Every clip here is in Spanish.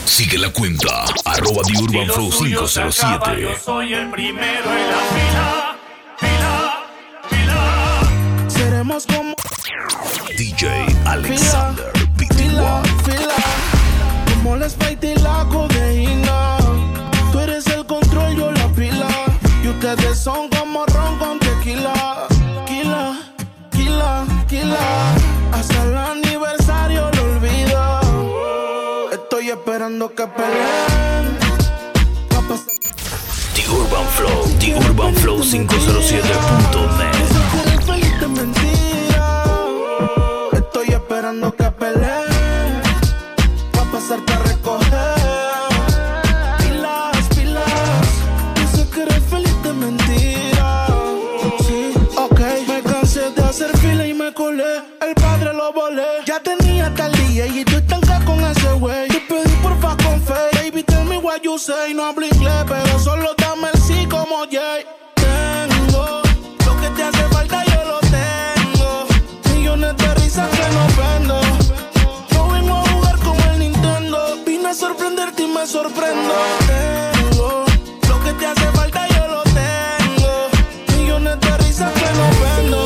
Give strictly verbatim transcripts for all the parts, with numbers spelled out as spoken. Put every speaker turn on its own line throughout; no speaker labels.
Sigue la cuenta, arroba The Urban Flow cinco cero siete.
Yo soy el primero en la fila, fila, fila.
Seremos como
D J Alexander P T
fila,
one.
fila. Como la Sprite y la codeína. Tú eres el control, yo la pila. Y ustedes son como ron con tequila. Quila, quila, quila. Hasta el aniversario lo olvido. Estoy esperando que peleen. Va a pasar.
The Urban Flow, The Urban Flow cinco cero siete punto net.
Si eres feliz de mentira. Estoy esperando que peleen. Va a pasarte a recoger. Pilas, pilas. Dice que eres feliz de mentira. Sí, ok. Me cansé de hacer fila y me colé. El padre lo volé. Ya tenía tal día y tú estancas con ese güey. Te pedí porfa con fe. Baby, tell me what you say. No hablo inglés, pero solo dame el sí como Jay. Tengo lo que te hace falta, yo lo tengo. Millones de risas que no vendo. No vengo a jugar como el Nintendo. Vine a sorprenderte y me sorprendo. Tengo lo que te hace falta, yo lo tengo. Millones de risas que no vendo.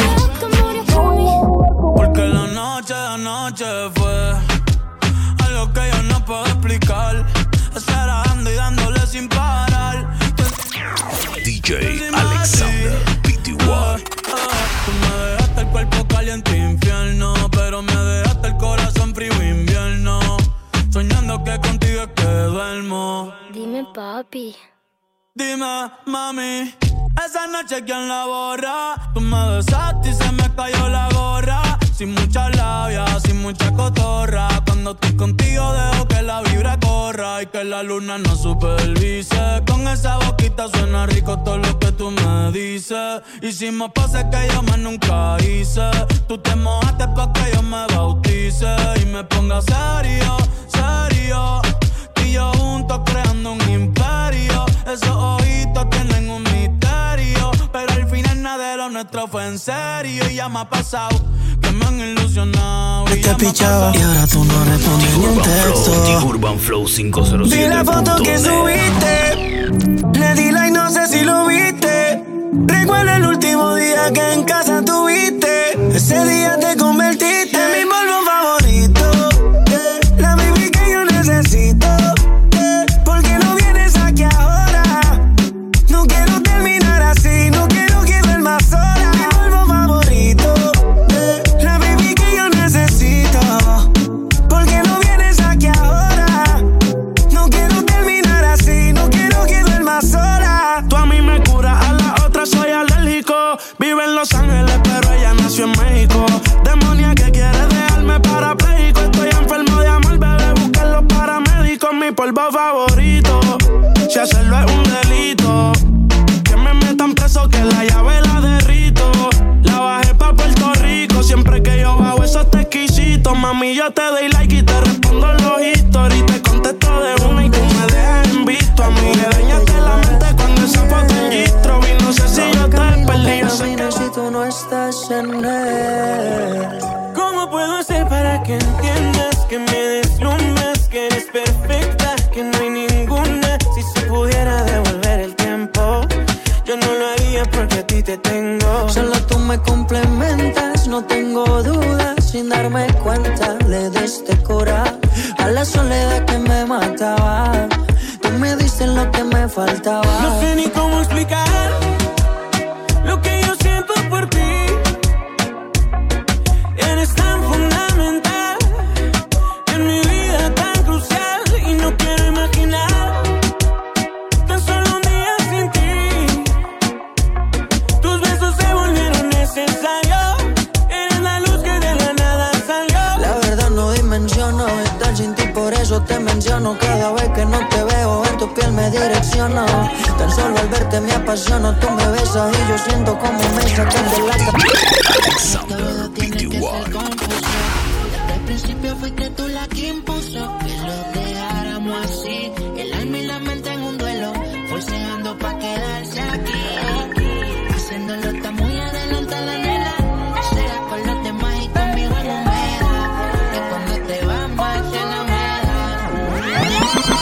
Porque la noche de anoche fue algo que yo no puedo explicar. Acelerando y dándole sin parar.
D J Alexander P T one.
Tú me dejaste el cuerpo caliente infierno, pero me dejaste el corazón frío invierno. Soñando que contigo es que duermo.
Dime, papi.
Dime, mami, esa noche quién la borra. Tú me besaste y se me cayó la gorra. Sin mucha labia, sin mucha cotorra. Cuando estoy contigo dejo que la vibra corra y que la luna no supervise. Con esa boquita suena rico todo lo que tú me dices. Hicimos pases que yo más nunca hice. Tú te mojaste pa' que yo me bautice y me ponga serio, serio. Tú y yo juntos creando un imperio. Esos ojitos tienen un misterio, pero al final nada de lo nuestro fue en serio. Y ya me ha pasado que me han ilusionado.
Y te pichaba y ahora tú no respondes ni un texto.
The Urban Flow cinco cero siete.
Vi la foto que
net.
subiste, le di like, no sé si lo viste. Recuerdo el último día que en casa tuviste. Ese día te convertiste en mi polvo favorito, eh, la baby que yo necesito. eh, ¿Por qué no vienes aquí ahora? No quiero terminar así, no quiero que duermas sola. Mi polvo favorito, eh, la baby que yo necesito. ¿Por qué no vienes aquí ahora? No quiero terminar así, no quiero que duermas sola.
Tú a mí me curas, a la otra soy alérgico. Vive en Los Ángeles, pero ella nació en México. Demonia que quiere dejarme parapléjico. Estoy enfermo de amor, bebé, busquen los paramédicos. Mi polvo favorito, si hacerlo es un delito, que me metan preso, que la llave la derrito. La bajé pa' Puerto Rico, siempre que yo bajo eso te exquisito. Mami, yo te doy like y te respondo los stories. Te contesto de una y tú me dejas en visto. A mí me dañaste la mente cuando esa foto en registro. Y no sé si yo te perdí, yo sé que
si tú no estás en él. ¿Cómo puedo hacer para que entiendas, que me deslumbres, que eres perfecta, que no hay ninguna? Si se pudiera devolver el tiempo, yo no lo haría porque a ti te tengo. Solo tú me complementas, no tengo dudas. Sin darme cuenta le diste cura a la soledad que me mataba. Tú me diste lo que me faltaba. No sé ni cómo explicar lo que yo siento por ti. Eres tan fundamental en mi vida, tan crucial. Y no quiero imaginar tan solo un día sin ti. Tus besos se volvieron necesarios. Eres la luz que de la nada salió. La verdad no dimensiono estar sin ti, por eso te menciono. Cada vez que no te veo en tu piel me direcciono. Tan solo al verte me apasiono. Tú me besas y yo siento como me sacan de la cabeza.
Alexander P T one.
Desde el principio fuiste tú la que impuso que lo dejáramos así. El alma y la mente en un duelo, forceando pa' quedarse aquí. Haciéndolo está muy adelante la nena. Será con los demás y conmigo no me da. Que cuando te vas mal se la me da.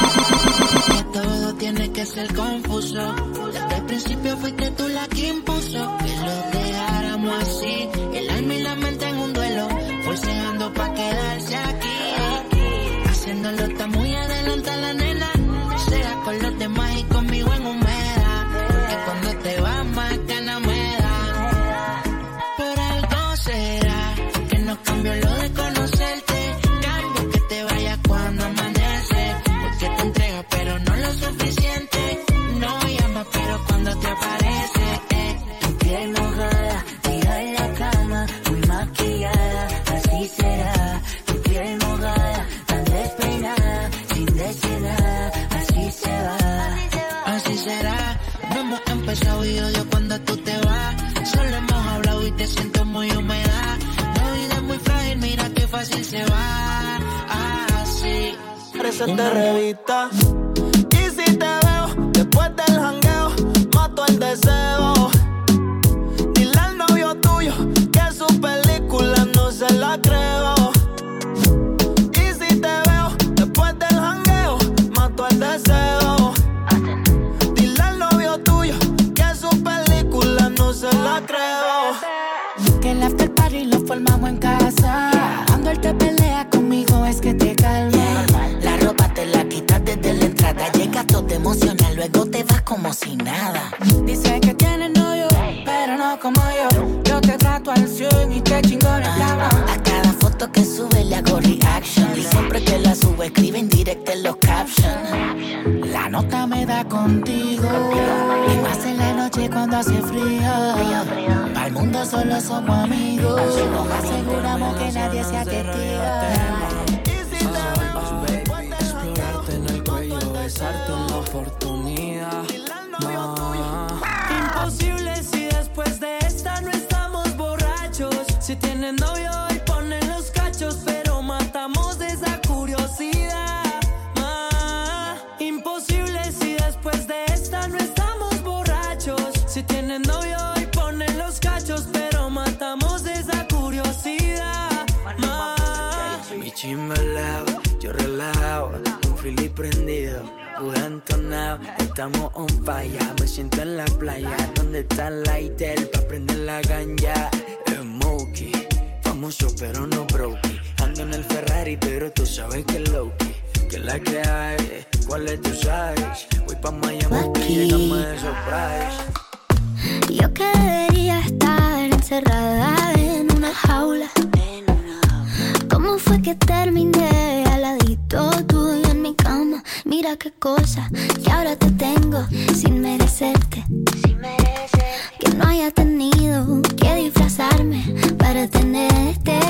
ser confuso. Desde el principio fuiste tú la que impuso que lo dejáramos así. El alma y la mente en un duelo, forceando pa' quedarse aquí. Haciéndolo está muy adelante la nena. Será con los demás y conmigo en humedad. Que cuando te vas más ganas me da. Por algo será que nos cambió lo de conocerte. Cambio que te vayas cuando amanece. Porque te entregas pero no lo suficiente. No llamas pero cuando te aparece eh.
Tu piel mojada, tira en la cama, muy maquillada, así será. Tu piel mojada, tan despeinada, sin decir nada, así se va.
Así será. No hemos empezado y odio cuando tú te vas. Solo hemos hablado y te siento muy humedad. La vida es muy frágil, mira qué fácil se va. Así.
Parece de revista. Y si te veo después del jangueo, mato el deseo. Dile al novio tuyo que su película no se la creo. Y si te veo después del jangueo, mato el deseo. Dile al novio tuyo que su película no se la creo.
Que el after party lo formamos en casa. Cuando él te pelea conmigo es que te calma.
La ropa te la quitas desde la entrada. Llegas todo emocional, luego te vas como si nada.
Dice que tienes novio, pero no como yo. Yo te trato al cien y te chingo en la cama.
A cada foto que sube le hago reaction. Y siempre que la subo escribe en directo en los captions.
La nota me da contigo. Y más en la noche cuando hace frío. Pa'l mundo solo somos amigos. Nos aseguramos que nadie sea testigo.
Explorarte en el cuello, besarte una oportunidad. Imposible si después de esta no estamos borrachos. Si tienes novio y ponen los cachos, pero matamos esa curiosidad. Ma. Imposible si después de esta no estamos borrachos. Si tienes novio y ponen los cachos, pero matamos esa curiosidad. Ma.
Mi chimbalao, yo relajado, un fili prendido, pura entonado. Estamos on fire, me siento en la playa, donde está el lighter pa' prender la ganja. Smokey, famoso pero no brokey. Ando en el Ferrari pero tú sabes que es low-key. Que es la que hay, cuál es tu size. Voy pa' Miami, llegamos de surprise.
Yo que debería estar encerrada en una jaula. ¿Cómo fue que terminé al ladito tuyo en mi cama? Mira qué cosa, que ahora te tengo sin merecerte. Que no haya tenido que disfrazarme para tenerte.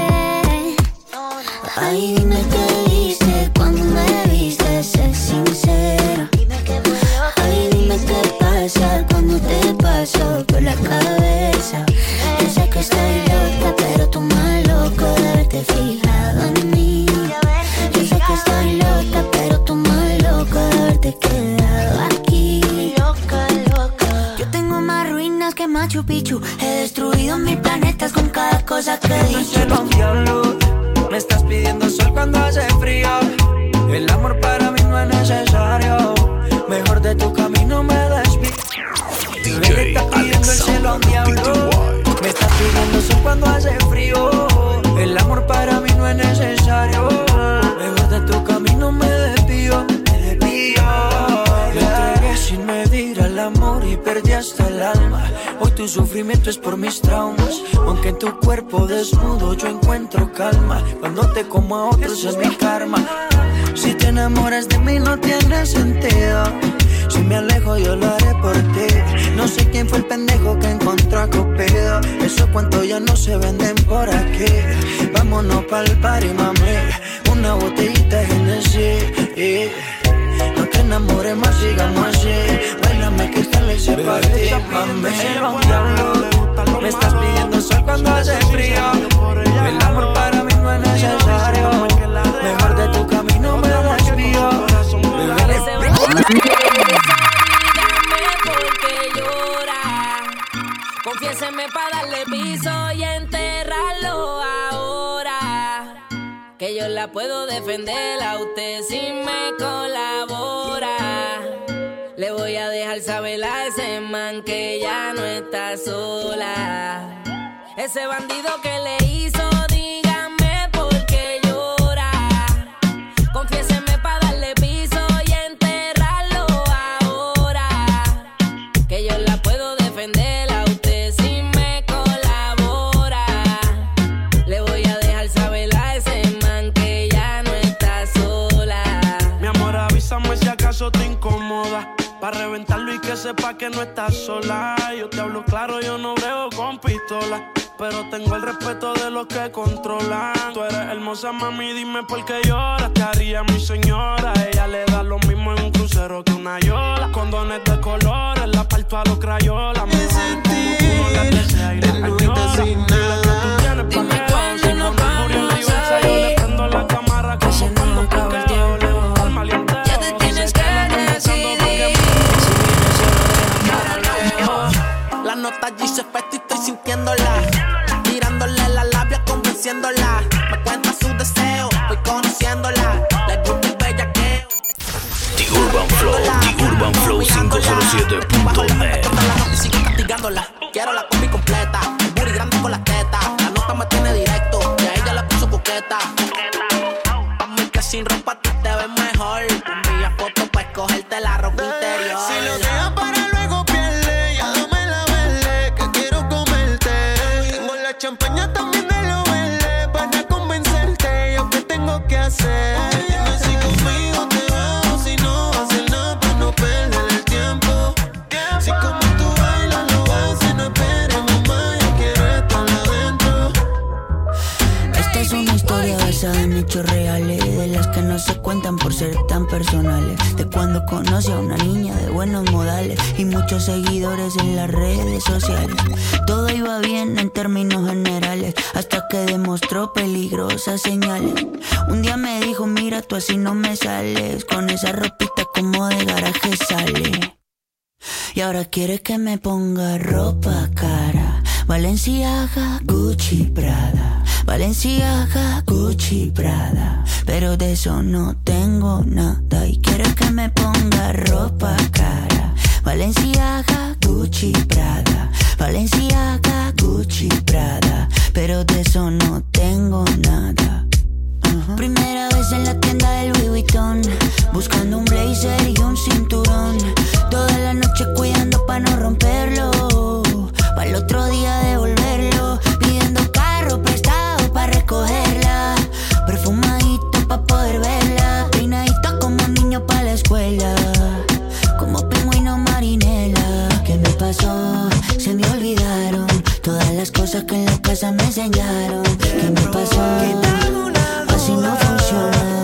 Ay, dime qué hice cuando me viste, sé sincero. Ay, dime qué pasa cuando te paso por la cabeza. Yo sé que estoy loca, pero tú más loco de haberte fijado en mí. Yo sé que estoy loca, pero tú más loco de haberte quedado aquí. Loca, loca. Yo tengo más ruinas que Machu Picchu. He destruido mil planetas con cada cosa que he dicho.
No sé diablo, me estás pidiendo sol cuando hace frío. El amor para mí no es necesario. Mejor de tu camino me despido.
D J Alexander
Me estás pidiendo sol cuando hace frío. El amor para mí no es necesario. Mejor de tu camino me despido. Me despido. Yo entregué sin medir al amor y perdí hasta el alma. Hoy tu sufrimiento es por mis traumas. Aunque en tu cuerpo desnudo yo encuentro calma. Cuando te como a otros es mi karma. Si te enamoras de mí no tiene sentido. Si me alejo yo lo haré por ti. No sé quién fue el pendejo que encontró a Cupido. Esos cuentos ya no se venden por aquí. Vámonos pa'l party, mami. Una botellita de Genesis. No te enamores más, sigamos así. Báilame que esta ley se parte, mami. Me estás pidiendo sol cuando hace frío. El amor para mí no es necesario. Mejor de tu camino me desvío.
Porque llora. Confiéseme para darle piso y enterrarlo ahora. Que yo la puedo defender a usted si me colabora. Le voy a saber a ese man que ya no está sola. Ese bandido que le hizo, dígame por qué llora. Confiéseme pa' darle piso y enterrarlo ahora. Que yo la puedo defender a usted si me colabora. Le voy a dejar saber a ese man que ya no está sola.
Mi amor, avísame si acaso te incomoda, pa' reventarlo y que sepa que no estás sola. Yo te hablo claro, yo no brego con pistola, pero tengo el respeto de los que controlan. Tú eres hermosa, mami, dime por qué lloras. Te haría mi señora. Ella le da lo mismo en un crucero que una yola. Condones de colores, la parto a los crayolas. Me sentí de nuita sin nada.
Dime cuándo nos vamos a
Yo le
ir,
prendo la cámara que se nos acaba el tiempo.
ya te tienes que decidir.
La nota G se efecto y estoy sintiéndola. Tirándole la labia, convenciéndola. Me cuenta su deseo, voy conociéndola. Le gusta el bellaqueo.
The Urban Flow, The Urban Flow quinientos siete punto net.
Y sigo castigándola. Quiero la combi completa. El booty grande con las tetas. La nota me tiene directo. Y a ella le puso coqueta. A mí que sin ropa tú te ves mejor. Envía fotos pa' escogerte la ropa interior.
Si lo dejas para luego pierde, ya dame la verde, que quiero comerte. Tengo la champaña también de lo verde, para convencerte, yo qué tengo que hacer. Dime si conmigo te vas, si no vas a hacer nada para no perder el tiempo. Si como tú bailas lo haces, no esperes mamá, yo quiero estar adentro.
Esta es una historia basada en hechos reales, de las que no se cuentan por ser tan personales. De cuando conocí a una niña de buenos modales y muchos seguidores en las redes sociales. Todo iba bien en términos generales, hasta que demostró peligrosas señales. Un día me dijo, mira, tú así no me sales, con esa ropita como de garaje sale. Y ahora quiere que me ponga ropa cara, Balenciaga, Gucci, Prada. Balenciaga, Gucci, Prada. Pero de eso no tengo nada. Y quiere que me ponga ropa cara, Balenciaga, Gucci, Prada. Balenciaga, Gucci, Prada. Pero de eso no tengo nada. Uh-huh. Primera vez en la tienda del Louis Vuitton, buscando un blazer y un cinturón. Toda la noche cuidando pa' no romperlo, pa' el otro día devolverlo. Pidiendo carro prestado pa' recogerla, perfumadito pa' poder verla. Peinadito como niño pa' la escuela, como pingüino marinela. ¿Qué me pasó? Se me olvidaron todas las cosas que en la casa me enseñaron. ¿Qué me pasó? Así no funciona.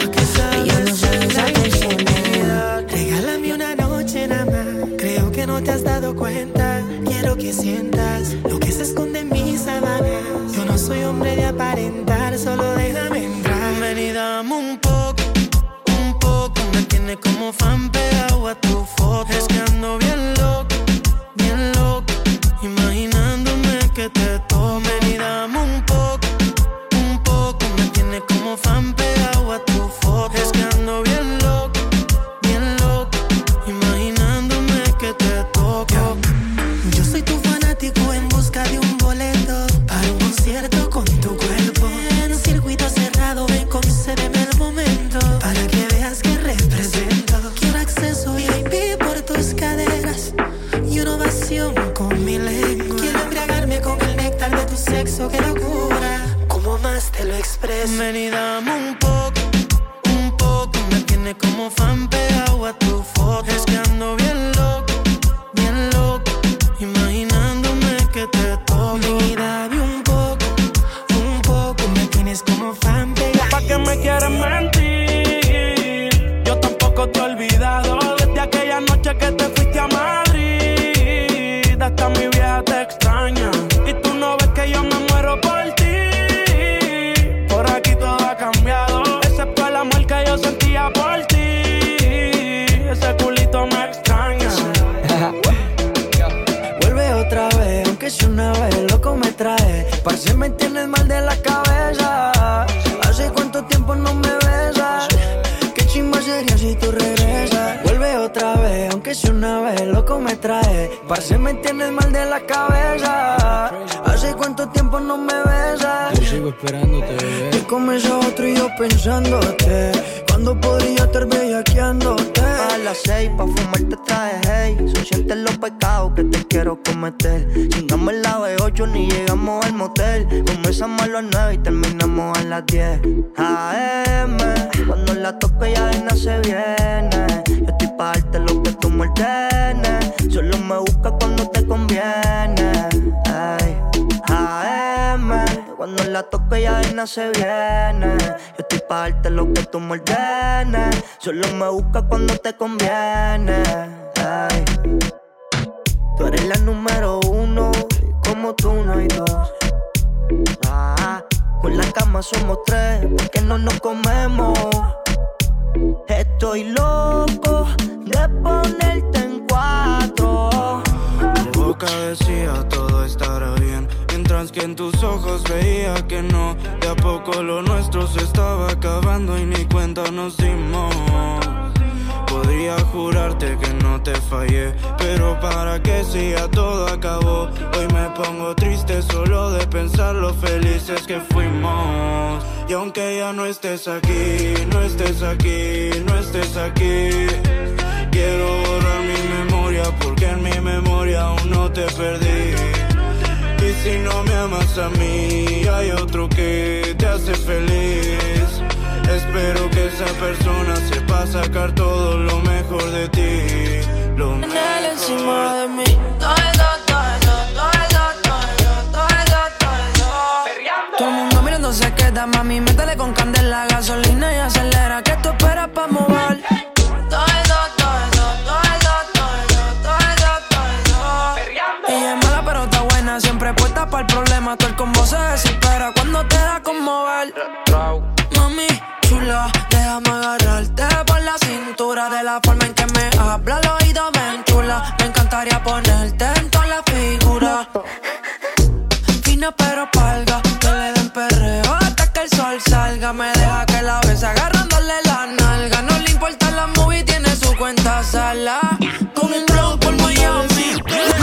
Yo no soy esa persona.
Regálame una noche nada más. Creo que no te has dado cuenta. Quiero que sientas lo que se esconde en mis sábanas. Yo no soy hombre de aparentar, solo déjame entrar. Ven y dame un poco, un poco. Me tiene como fan pegado a tu foto. Es que ando bien loco, bien loco, imaginándome que te toco. Ven y dame un poco, un poco. Me tiene como fan pegado a tu foto. Es que ando bien loco, bien loco, imaginándome que te toco. Yo soy tu fanático en busca de un boleto para un concierto con tu cuerpo. En un circuito cerrado, ven, concédeme el momento para que veas que represento. Quiero acceso V I P por tus caderas y una ovación con mi lengua. Quiero embriagarme con el néctar de tu sexo, qué locura. ¿Cómo más te lo expreso? Ven y dame un poco, un poco. Me tiene como fan pegado a tu foto. Es que ando bien loco, bien loco, imaginándome que te toco. Y dame un poco, un poco. Me tienes como fan pegado.
¿Pa' qué me quieres mentir? Yo tampoco te he olvidado desde aquella noche que te fuiste a Madrid. Hasta mi vieja te extraña y tú no ves que yo me muero por ti. Por aquí todo ha cambiado, excepto el amor que yo sentía por ti. Ese culito me extraña.
Vuelve otra vez, aunque sea una vez, loco me trae. Parce, me tienes mal de la cabeza. Hace cuánto tiempo no me besas. Qué chimba sería si tú regresas. Vuelve otra vez, aunque hice una vez, loco me trae. Parce, me tienes mal de la cabeza. Hace cuánto tiempo no me besas.
Yo sigo esperándote, bebé.
Y comienza otro y yo pensándote. ¿Cuándo podría estar bellaqueándote?
A las seis pa' fumar te traje, hey. Son sientes los pecados que te quiero cometer. Chingamos en la B ocho ni llegamos al motel. Comenzamos a las nueve y terminamos a las diez A M Cuando la toque ya de nada se viene. Yo estoy pa' darte lo que tú me ordenes. Solo me buscas cuando te conviene. Ay. A M Cuando la toque ya de nada se viene. Yo estoy pa' darte lo que tú me ordenes. Solo me buscas cuando te conviene. Ay. Tú eres la número uno, y como tú no hay dos. Ah, con la cama somos tres, porque no nos comemos. Estoy loco de ponerte en cuatro.
Tu boca decía todo estará bien, mientras que en tus ojos veía que no. De a poco lo nuestro se estaba acabando y ni cuenta nos dimos. Podría jurarte que no te fallé, pero para que si ya todo acabó. Hoy me pongo triste solo de pensar lo felices que fuimos. Y aunque ya no estés aquí, no estés aquí, no estés aquí, quiero borrar mi memoria porque en mi memoria aún no te perdí. Y si no me amas a mí, hay otro que te hace feliz. Espero que esa persona sepa sacar todo lo mejor de ti. Lo
en
mejor
él encima de mí.
Todo, todo, todo, todo, todo, todo.
Todo el mundo mirando se queda, mami. Métele con candela, gasolina y acelera. Que tú esperas pa' mover.
Todo, todo, todo, todo, todo.
Ella es mala pero está buena. Siempre puesta para el problema. Todo el combo se desespera cuando te da conmover. Mami chula, déjame agarrarte por la cintura. De la forma en que me habla al oído me enchula. Me encantaría ponerte en toda la figura. Fina pero palga, que le den perreo hasta que el sol salga. Me deja que la bese agarrándole la nalga. No le importa la movie, tiene su cuenta sala. Con un blow por Miami.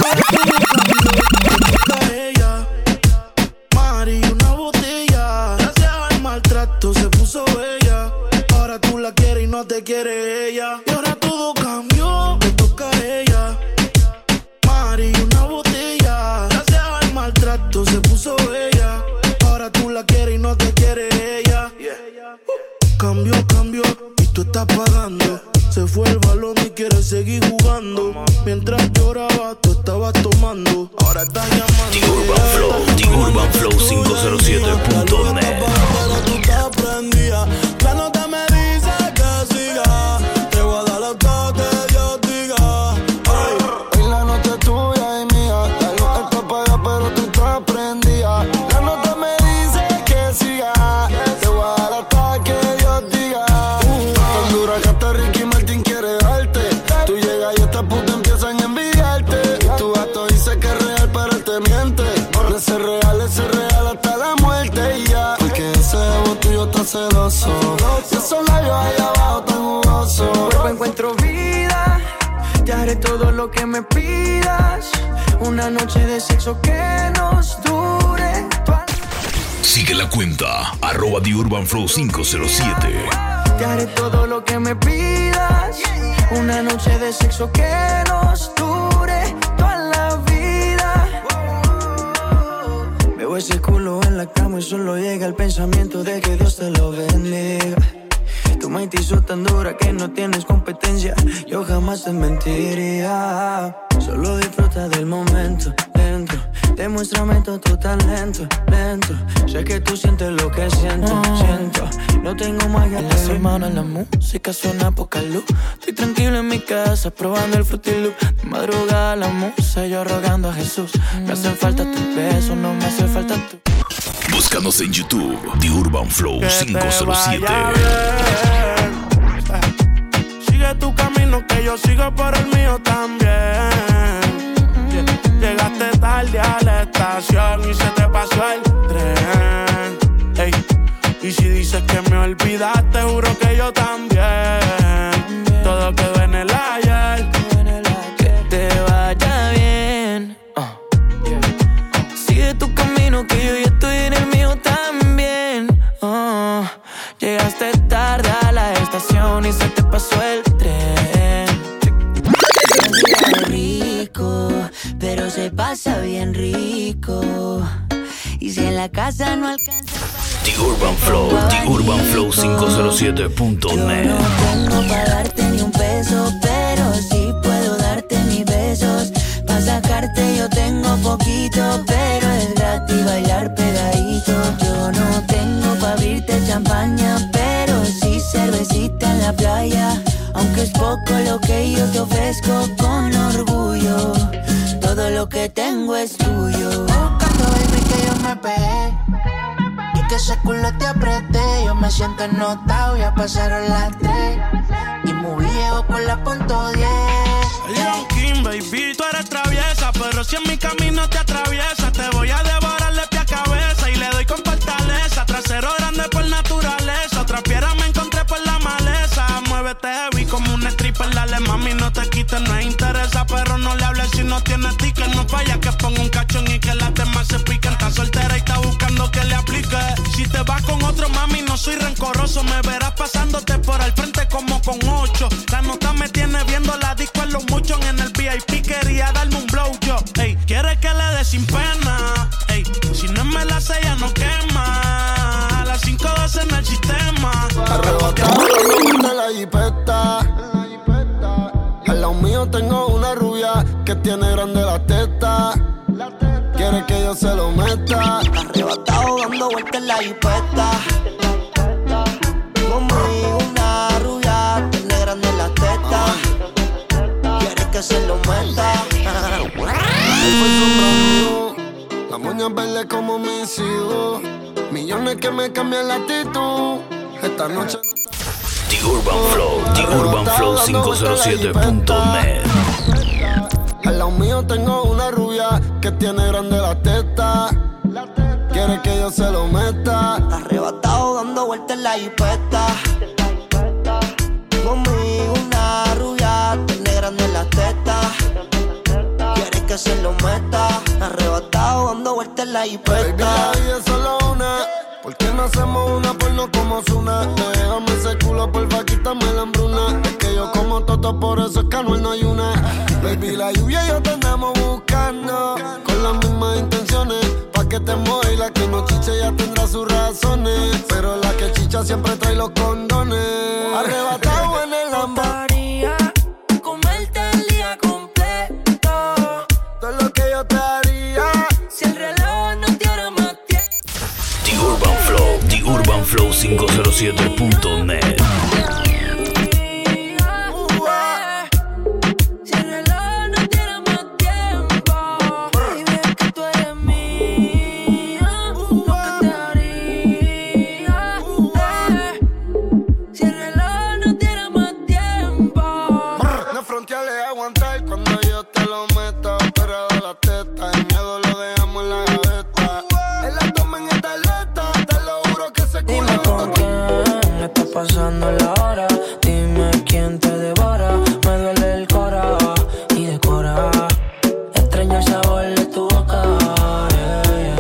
Ella, Mari, una botella. Gracias al maltrato se puso bella. Ahora tú la quieres y no te quiere ella. Y ahora todo cambió, me toca a ella. Mari, una botella. Gracias al maltrato se puso bella. Ahora tú la quieres y no te quiere ella. Uh, cambió, cambió y tú estás pagando. Se fue el balón y quiere seguir jugando. Mientras lloraba, tú estabas tomando. Ahora estás llamando.
The Urban Flow, The Urban Flow quinientos siete punto net.
Pero tú estás prendida. La nota me dice que siga. Te voy a dar lo que Dios diga. Ay.
Hoy la noche es tuya y mía. La luz está apagada, pero tú estás prendida. La nota me dice que siga. Te voy a dar hasta que Dios diga. Uh, tan dura que hasta Ricky Martin quiere darte. Tú llegas y estas putas empiezan a envidiarte. Tu gato dice que es real, pero él te miente. De ser real, es ser real hasta la muerte y ya. Porque ese ego tuyo está celoso. Y esos labios ahí abajo tan jugosos.
Cuerpo encuentro vida. Te haré todo lo que me pidas. Una noche de sexo que nos dure.
Sigue la cuenta, arroba The Urban Flow quinientos siete.
Te haré todo lo que me pidas. Una noche de sexo que nos dure toda la vida. Veo ese culo en la cama y solo llega el pensamiento de que Dios te lo bendiga. Tu mente hizo tan dura que no tienes competencia. Yo jamás te mentiría. Solo disfruta del momento, lento. Demuéstrame todo tu talento, lento. Sé que tú sientes lo que siento, oh. siento. No tengo magia. En la semana la música suena poca luz. Estoy tranquilo en mi casa probando el Fruity Loop. De madrugada la musa, yo rogando a Jesús. Me hacen falta tus besos, no me hace falta tu.
Búscanos en YouTube, The Urban Flow quinientos siete.
Sigue tu camino que yo sigo por el mío también. Llegaste tarde a la estación y se te pasó el tren. Ey. Y si dices que me olvidaste, juro que yo también. Todo quedó en el ayer.
ni se te pasó el tren.
Rico, pero se pasa bien rico. Y si en la casa no alcanza
The Urban Flow, The Urban Flow cinco cero siete punto net.
Yo no tengo para darte ni un peso, pero sí puedo darte mis besos. Pa' sacarte yo tengo poquito, pero es gratis bailar pegadito. Yo no tengo pa' abrirte champaña, pero sí cervecita en la playa. Aunque es poco lo que yo te ofrezco con orgullo, todo lo que tengo es tuyo.
Buscando, baby, que yo me pegué y que ese culo te apreté. Yo me siento notado, ya pasaron las tres y muy viejo por la punto diez.
Leon King, baby, tú eres traviesa, pero si en mi camino te atraviesa, te voy a devorar de pie a cabeza y le doy con fortaleza. Trasero grande por naturaleza, otra piedra me encontré por la maleza. Muévete heavy como un stripper, dale mami, no te quites, no interesa, pero no le hables si no tienes ticket. No falla que ponga un cachón y que las demás se piquen. Está soltera y está buscando que le aplique. Si te vas con otro, mami, no soy rencoroso. Me verás pasándote por el frente como con ocho. La nota me tiene viendo la disco en los muchos. En el V I P quería darme un blow yo. Ey, quiere que le dé sin pena. Ey, si no me la sella no quema. A las cinco doce en el sistema.
Arrebatado de la jipeta. Al lado mío tengo una rubia que tiene grande la teta. Quiere que yo se lo meta.
Arrebatado dando vueltas en la jipeta. Conmigo una rubia tiene grande la teta. Quiere que se lo meta.
Él fue su amigo. La moña verde como mis hijos. Millones que me cambian la actitud. Esta noche
The Urban Flow, The Urban Flow cinco cero siete punto net.
al lado mío tengo una rubia que tiene grande la teta. Quiere que yo se lo meta.
Arrebatado dando vueltas en la jipeta. Conmigo una rubia tiene grande la teta. Quiere que se lo meta. Arrebatado dando vueltas en la jipeta.
Baby, la vida es solo una. ¿Por qué no hacemos una porno como Zuna? Déjame ese culo, porfa, quítame la hambruna. Es que yo como toto, por eso es que Anuel no hay una. Baby, la lluvia y yo te andamos buscando con las mismas intenciones. Pa' que te moje y la que no chiche ya tendrá sus razones. Pero la que chicha siempre trae los condones. Arrebatado en el Lambo.
Comerte el día completo.
Todo lo que yo te haría.
Si el reloj no tiene más tiempo.
The Urban Flow, The Urban Flow cinco cero siete punto net.
Pasando la hora, dime quién te devora. Me duele el cora y decora. Extraño el sabor de tu boca, yeah,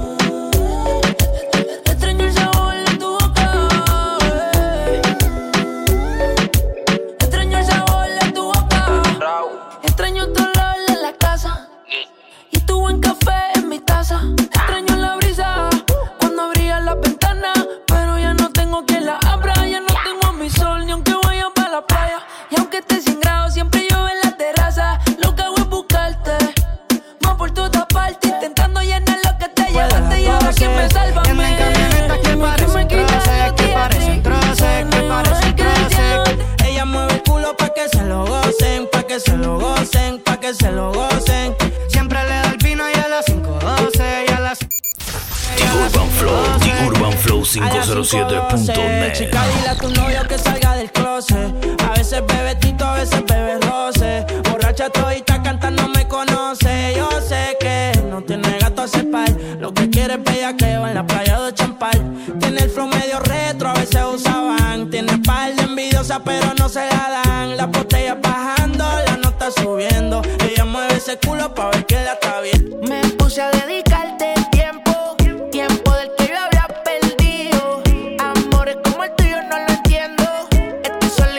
yeah. Extraño el sabor de tu boca, yeah. Extraño el sabor de tu boca. Extraño tu olor en la casa y tu buen café en mi taza. Extraño la brisa cuando abrías la ventana, pero ya no tengo quien la abra. Sol, ni aunque vaya para la playa. Y aunque esté sin grado, siempre llueve en la terraza. Lo que hago es buscarte, más por toda parte, intentando llenar lo que te llevaste. Y ahora quién me salva,
en camionetas que parecen troces, que parecen troces, que parecen troces. Ella mueve el culo pa' que se lo gocen, pa' que se lo gocen, pa' que se lo gocen. Siempre le da el vino y a las cinco doce y a las
The Urban Flow, The Urban Flow cinco cero siete punto net.
Chica, dile a tu novio que salga del closet. A veces bebe tito, a veces bebe roce. Borracha todita cantando me conoce. Yo sé que no tiene gato a cepar. Lo que quiere es bellaqueo en la playa de Champal. Tiene el flow medio retro, a veces usaban. Tiene par de envidiosa pero no se la dan. Las botellas bajando, la nota subiendo. Ella mueve ese culo pa' ver que la está bien.
Me puse a dedicarte tiempo, tiempo del que yo había perdido. Amores como el tuyo no lo entiendo. Estoy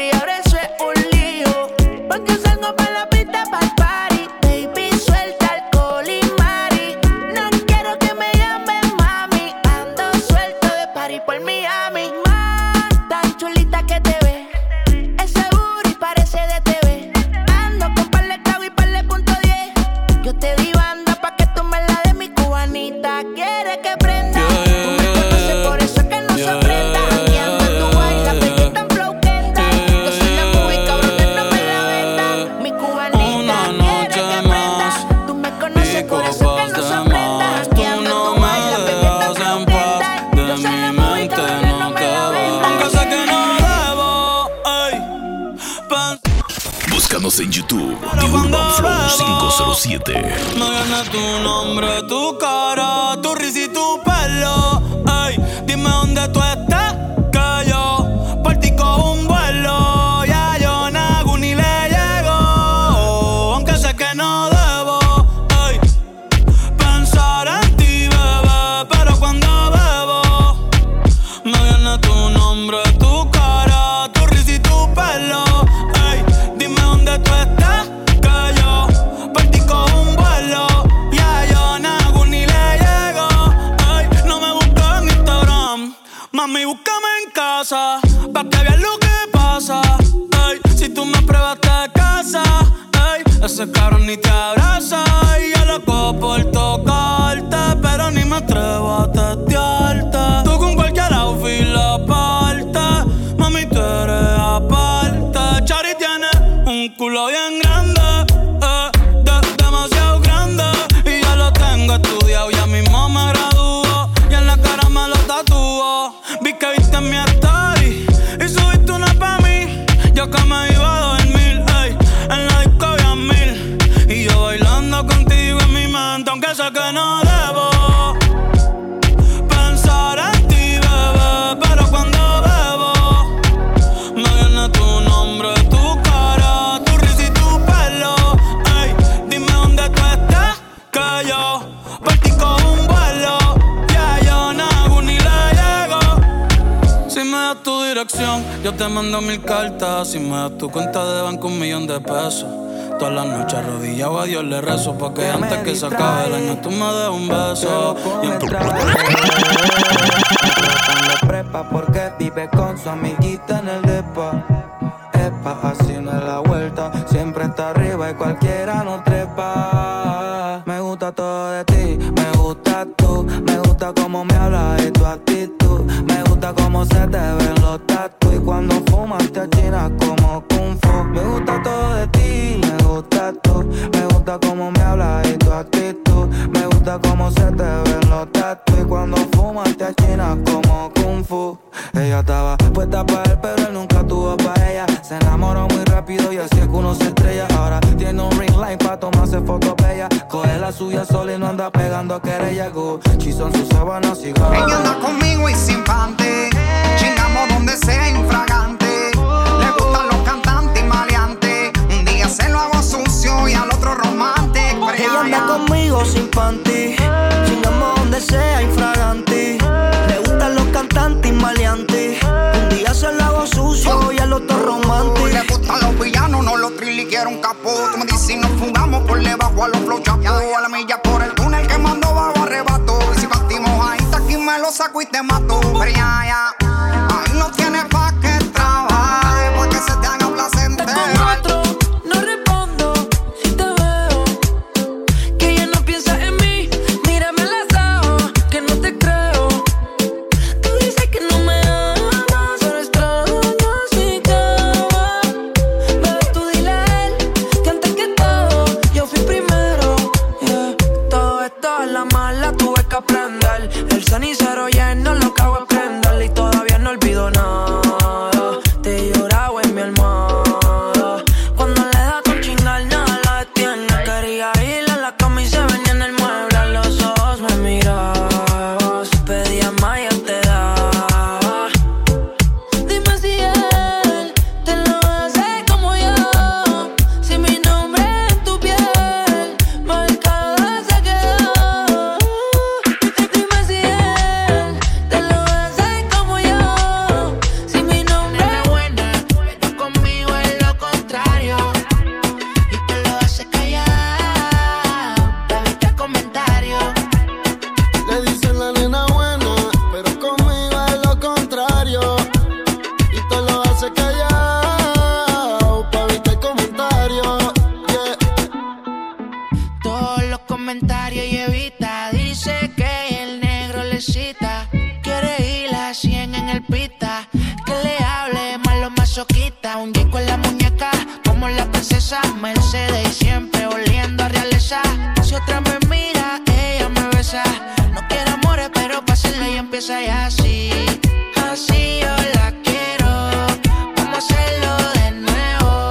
Búscanos en YouTube, The Urban Flow cinco cero siete.
Me viene tu nombre, tu cara, tu risa y tu pelo. Ey, dime dónde tú estás, que yo por ti cojo un vuelo. Ya yo nago ni le llego, aunque sé que no debo. Ey, pensar en ti, bebé, pero cuando bebo me viene tu nombre, tu cara, tu risa y tu pelo. Ey, dime dónde tú estás, que yo por ti cojo un vuelo. Ya yo nago ni le llego. Ey, no me busques en Instagram, mami, búscame en casa, pa' que veas lo que pasa. Ey, si tú me pruebas te casa. Ey, ese cabrón ni te abraza. Y yo loco por tocarte, pero ni me atrevo a testearte. Tú con cualquier outfit la parte, mami, tú eres aparte. Chari tiene un culo bien grande, eh, de, demasiado grande. Y ya lo tengo estudiado, ya mismo me gradúo. Y en la cara me lo tatúo. Vi que viste en mi story y subiste una pa' mí. Yo que me iba a dormir, ey, en la disco había mil. Y yo bailando contigo en mi mente, aunque sé que no debo pensar en ti, bebé, pero cuando bebo me viene tu nombre, tu cara, tu risa y tu pelo. Ey, dime dónde tú estás, que yo por ti cojo un vuelo. Ya yo nago ni le llego. Si me das tu dirección, yo te mando mil cartas. Si me das tu cuenta de banco, un millón de pesos. Todas las noches arrodillado a Dios le rezo, pa' que antes que se acabe el año tú me des un beso. Y en tu
prepa porque vive con su amiguita en el depa. Epa, así no es la vuelta, siempre está arriba y cualquiera no trepa. Me gusta todo de ti, me gusta tú, me gusta cómo me hablas y tu actitud. Me gusta cómo se te ven los tatu y cuando fumas te achinas como kung fu. Me gusta todo de ti, me gusta tú, me gusta cómo me hablas y tu actitud. Me gusta cómo se te ven los tatu y cuando fumas te achinas como kung fu. Ella estaba puesta para él, pero él nunca tuvo para ella. Se enamoró muy rápido y así es que uno se estrella. Ahora tiene un ring light pa' tomarse fotos bellas. Coge la suya sola y no anda pegando querella. Gucci son sus sábanas y gafas.
Ella anda conmigo y sin panty, chingamos donde sea infragante. Le gustan los cantantes y maleantes. Un día se lo hago sucio y al otro romántico.
Ella anda conmigo sin panty, chingamos donde sea infragante. Le gustan los cantantes y maleantes. Un día se lo hago sucio y al otro romántico.
Le gustan los villanos, no los trilli, quiero un capó. Tú me dices y nos fugamos por debajo a los flow chapó. A la milla por el túnel quemando bajo arrebato. Y si partimos ahí, aquí me lo saco y te mato. Pero ya, ya, ahí no tienes pa' que trabaje, pa' que se te haga placentero.
No respondo si te veo, que ya no piensas en mí. Mírame las ojos, que no te creo. Tú dices que no me amas, solo extraño si te va. Bebé, tú dile a él que antes que todo yo fui primero. Yeah. Todo esto es la mala, tuve que aprender. El cenicero lleno lo que hago es prenderle y todavía no olvido nada. Te lloraba en mi almohada. Cuando le da con chingar nada la detiene. Quería ir a la cama y se venía en el mueble. A los ojos me mirabas, pedía más y él te daba. Dime si él te lo hace como yo. Si mi nombre en tu piel marcada se quedó. Dime si él te lo hace como yo. Si mi nombre
Nena buena, pero conmigo es lo contrario. Y te lo hace callar, para evitar comentarios.
Le dicen la nena buena, pero conmigo es lo contrario. Y te lo hace callado, pa' evitar comentarios. Yeah.
Todos los comentarios y evita. Dice que el negro le cita. Quiere ir a cien en el pita. Que le hable malo masoquita. Un disco en la muñeca, como la princesa Mercedes. Y siempre oliendo a realeza. Si otra me mira, ella me besa. No quiere amores, pero pa' hacerle y empieza ya así. Así yo la quiero. Vamos a hacerlo de nuevo.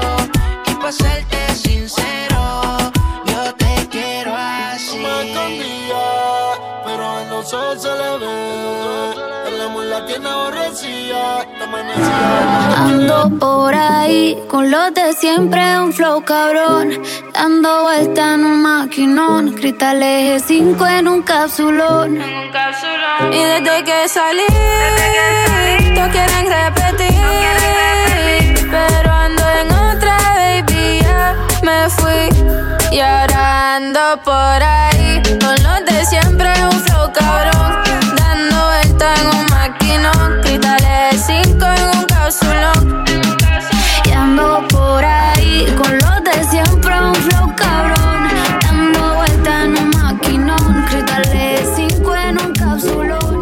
Ando por ahí con los de siempre, un flow cabrón, dando vuelta en un maquinón, cristal eje cinco en un capsulón.
Y desde que salí, todos quieren repetir, pero ando en otra, baby, ya me fui. Y ahora ando por ahí con los de siempre, un flow cabrón, dando vuelta en un maquinón, cristales cinco en un cápsulón.
Y ando por ahí con los de siempre, un flow cabrón, dando vuelta en un maquinón, cristales cinco en un cápsulón.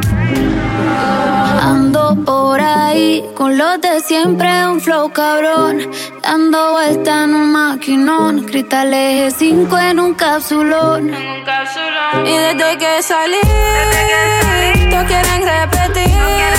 Ando por ahí con los de siempre, un flow cabrón, dando vuelta en un maquinón, cristales cinco en un cápsulón.
Y desde que salí, todos quieren repetir,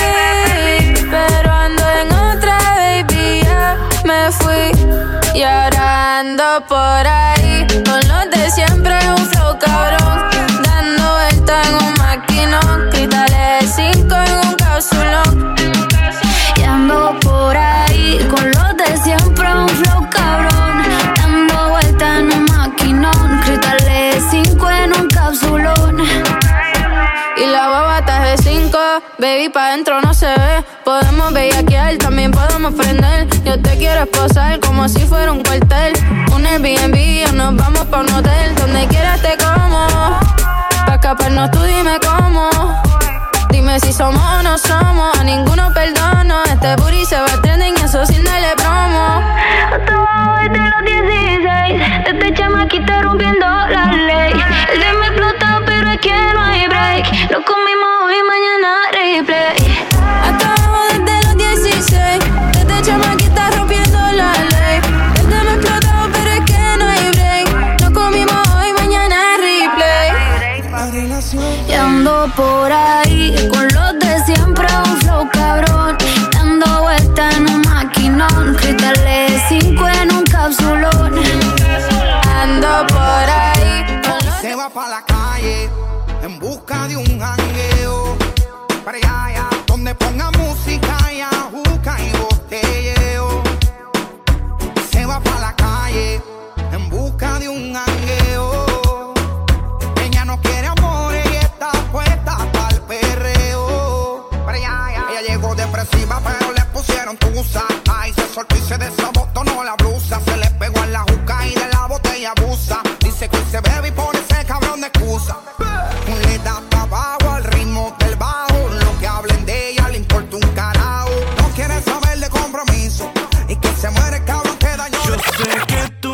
pero ando en otra, baby, ya me fui. Y ahora ando por ahí con los de siempre, un flow cabrón, dando vuelta en un maquinón, cristales cinco en un cápsulón.
Y ando por ahí con los de siempre, un flow cabrón, dando vuelta en un maquinón, cristales cinco en un cápsulón.
Y la baba está de cinco, baby, pa' dentro no se ve. Podemos bellaquear, también podemos prender. Yo te quiero esposar como si fuera un cuartel. Un Airbnb o nos vamos pa' un hotel. Donde quieras te como, pa' escaparnos tú dime cómo. Dime si somos o no somos, a ninguno perdono. Este booty se va trending, eso sin darle promo.
Hasta abajo desde los dieciséis, desde chamaquita rompiendo la ley. El de me explota, pero es que no hay break. Lo comimos hoy, mañana replay.
Hasta abajo desde los dieciséis, desde chamaquita rompiendo la ley. El de me explota, pero es que no hay break. Lo comimos hoy, mañana replay.
Y ando por ahí con los de siempre, un flow cabrón, dando vuelta en un maquinón, cristales cinco en un cápsulón.
Ando por ahí con los...
Se va pa' la calle en busca de un jangueo, para allá, allá, donde ponga música y ajuca y botelleo. Se va pa' la calle en busca de un jangueo. Ella no quiere amor y está puesta pa'l perreo. Para allá, allá. Ella llegó depresiva pero le pusieron tusa. Ay, se soltó y se desabotonó la blusa. Se le pegó en la juca y de la botella abusa. Dice que hoy se bebe y pone ese cabrón de excusa. Le da pa' abajo al ritmo del bajo. Lo que hablen de ella le importa un carajo. No quiere saber de compromiso y que se muere el cabrón que dañó.
Yo sé que tú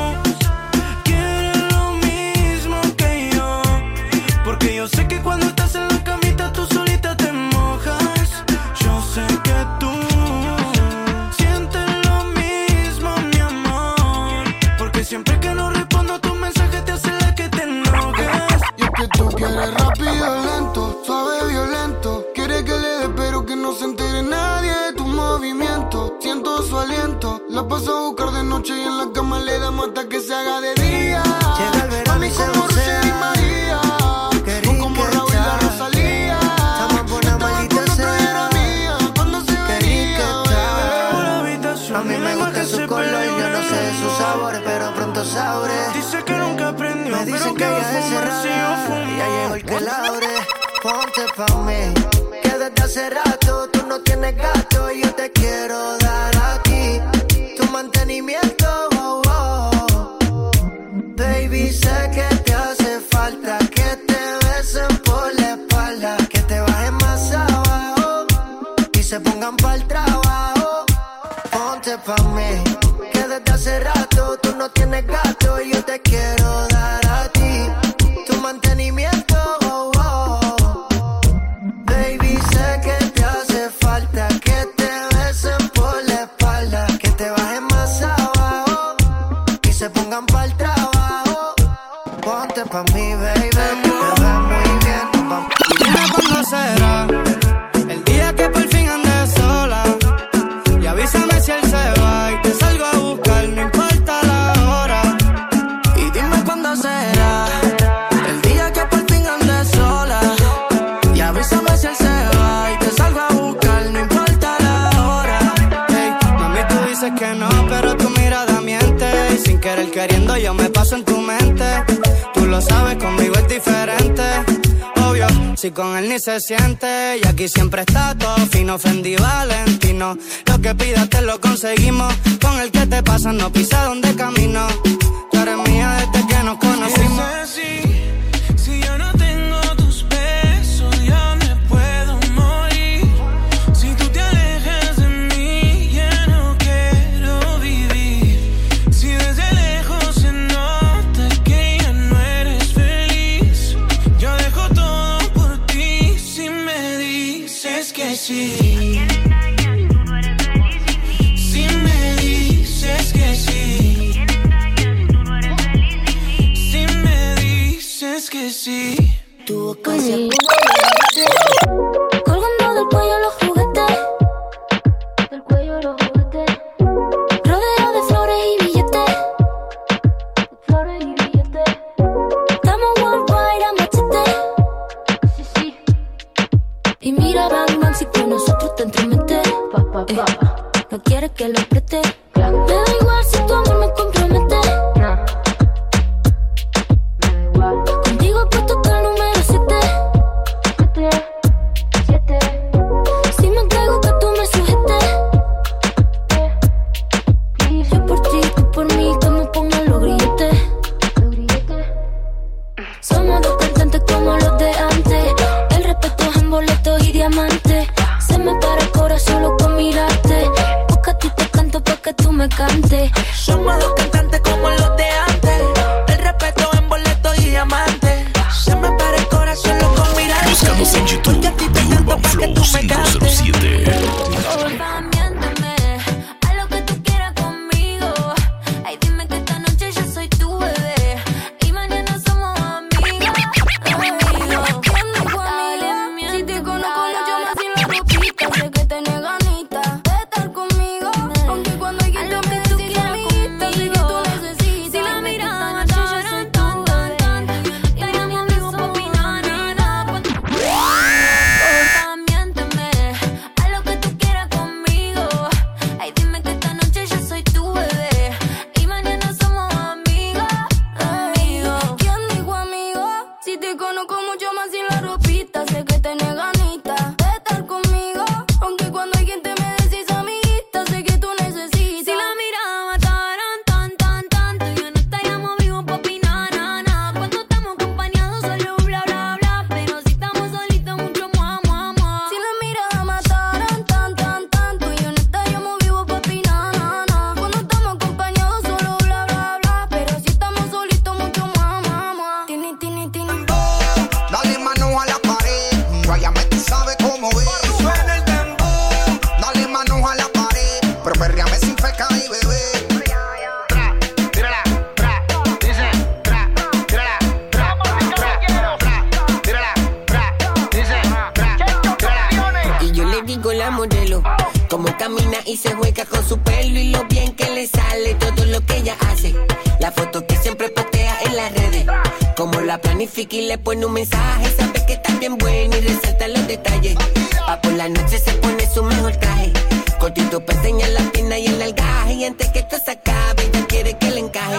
quieres lo mismo que yo, porque yo sé que cuando estás en la camita tú solita te mojas. Yo sé que tú sientes lo mismo, mi amor, porque siempre que no respondo a tus mensajes te hace la que te enojas.
Y es que tú quieres rápido, lento, suave, violento. Quieres que le dé pero que no se entere nadie de tu movimiento. Siento su aliento, la paso a buscar de noche y en la cama le damos hasta que se haga de día.
Llega el verano y se
como
vocea.
Roger y María, o como Raúl y la Rosalía.
Estamos por una maldita sea.
Cuando se veía,
A mí me gusta su color, yo no sé de sus sabores, pero pronto sabré.
Dice que nunca aprendió,
Me dicen
pero
que
que va a
ella es
fumar si yo
cerrada,
fumo.
ya llegó el que la abre. Ponte pa' mí, que desde hace rato tú no tienes gato y yo te quiero dar a ti tu mantenimiento, oh, oh. Baby, sé que te hace falta que te besen por la espalda, que te bajen más abajo y se pongan pa'l trabajo. Ponte pa' mí, que desde hace rato tú no tienes gato y yo te quiero dar a ti tu mantenimiento, oh, oh. Baby, sé que te hace falta que te besen por la espalda, que te bajen más abajo y se pongan pa'l trabajo. Ponte pa' mí, baby, te ves muy bien, pa' mí.
Dime cuándo será el día que por fin andes sola, y avísame si él se va y te salgo a buscar, no importa la hora. Y dime cuándo será el día que por fin andes sola, y avísame si él se va y te salgo a buscar, no importa dices que no, pero tu mirada miente. Y sin querer queriendo yo me paso en tu mente. Tú lo sabes, conmigo es diferente. Obvio, si con él ni se siente. Y aquí siempre está todo fino, Fendi, Valentino. Lo que pidas te lo conseguimos. Con el que te pasa no pisa donde camino. Tú eres mía desde que nos conocimos.
Si yo no tengo tus besos, yo me puedo morir. Si tú te alejas de mí, ya no quiero vivir. Si desde lejos se nota que ya no eres feliz, yo dejo todo por ti si me dices que sí. Si me dices que sí. Si me dices que sí.
Tu boca se colgando del cuello los juguetes. Del cuello los juguetes. Rodeado de flores y billetes. Flores y billetes. Estamos worldwide a machete. Sí, sí. Y mira, Bang Bang, si con nosotros te entremetes. Pa, pa, pa. Eh, no quieres que lo preste. Me da igual si tu amor me compromete. Contigo he puesto hasta el número siete. Siete, siete. Si me caigo que tú me sujetes. Yo por ti, tú por mí, que me pongan los grilletes. Somos dos cantantes como los de antes. El respeto es en boletos y diamantes. Se me para el corazón solo con mirarte. Porque a ti te canto pa' que tú me cantes.
Somos dos cantantes como los de antes. El respeto en boletos y diamantes. Se me para el corazón solo con mirarte.
Búscanos en YouTube de Urban Flow cinco cero siete.
Porfa, miénteme, haz lo que tú quieras conmigo. Ay, dime que esta noche yo soy tu bebé y mañana somos amigos. Amigos, ¿quién dijo amiga? Si te conozco mucho más sin la ropita, sé que tenés ganitas de estar conmigo. Aunque cuando hay que lo que tú quieras conmigo, sé que tú necesitas. Si la mirada mata, yo soy tu bebé y éramos amigos pa' opinar, nada. Porfa, miénteme, haz lo que tú quieras conmigo. Ay, dime que esta noche yo soy tu bebé y mañana somos amigos. Amigos, ¿quién dijo amigo? Si te conozco mucho más sin la ropita, sé que tenés ganitas de estar conmigo. Aunque cuando alguien te me decís amiguita, sé que tú necesitas. Si la mirada mataran tan, tan, tan, tú y yo no estaríamos vivos pa' opinar, na, na. Cuando estamos acompañados solo bla, bla, bla, pero si estamos solitos mucho mua, mua, mua. Si la mirada mataran tan, tan, tan, tú y yo no estaríamos vivos pa' opinar, na, na. Cuando estamos acompañados solo bla, bla, bla, pero si estamos solitos mucho mua, mua, mua. Tini, tini, tini.
Dale mano a la pared, guayame tú sabes cómo es. Suena el tambor. Dale mano a la pared, pero perreame sin feca y bebé. Tra, tírala, tra, dice, tra, tírala, tra, tra, tra, tírala, tra, dice, tra, tírala.
Y yo le digo la modelo, como camina y se juega con su pelo y lo bien que le sale todo lo que ella hace. La foto que siempre postea en las redes, como la planifica y le pone un mensaje. Sabe que está bien buena y resalta los detalles. Pa' por la noche se pone su mejor traje, cortito pa' enseñar la pierna y el algaje. Y antes que esto se acabe, ella quiere que le encaje.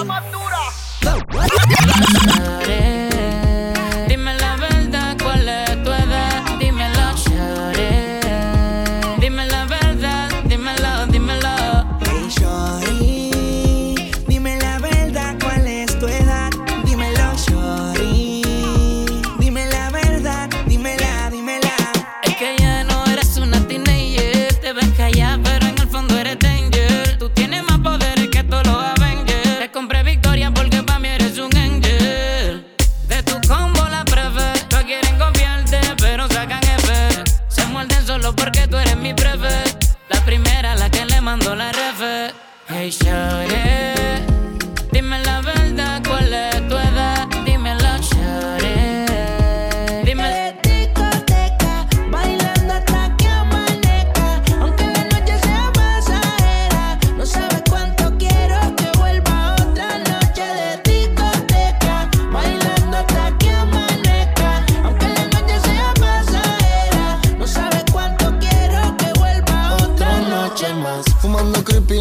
Dime la verdad, ¿cuál es tu edad? Dímelo, shorty. Dime la verdad, dímelo, dímelo.
Hey, shorty, dime la verdad, ¿cuál es tu edad? Dímelo, shorty. Dime la verdad, dímela, dímela.
Es que ya no eres una teenager. Te ves callada, pero en el fondo eres danger. Tú tienes más poderes que todos los Avengers. Te compré victoria porque pa' mí eres un angel. De tu combo la prefe, no quieren confiarte, pero sacan F. Se muerden solo porque tú eres mi prefe. La primera, la que le mandó la refe. Hey, shorty, dime la verdad, ¿cuál es tu edad? Dímelo, shorty. Dime.
Discoteca, bailando hasta que amanezca. Aunque la noche sea pasajera, no sabes cuánto quiero que vuelva otra noche de discoteca. Bailando hasta que amanezca. Aunque la noche sea pasajera, no sabes cuánto quiero que vuelva otra noche más.
Fumando creepy en la yeca.